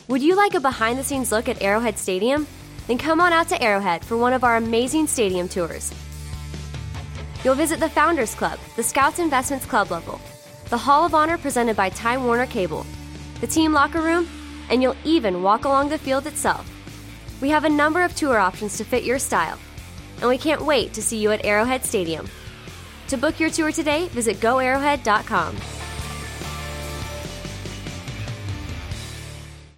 Would you like a behind-the-scenes look at Arrowhead Stadium? Then come on out to Arrowhead for one of our amazing stadium tours. You'll visit the Founders Club, the Scouts Investments Club level, the Hall of Honor presented by Time Warner Cable, the team locker room, and you'll even walk along the field itself. We have a number of tour options to fit your style, and we can't wait to see you at Arrowhead Stadium. To book your tour today, visit goarrowhead.com.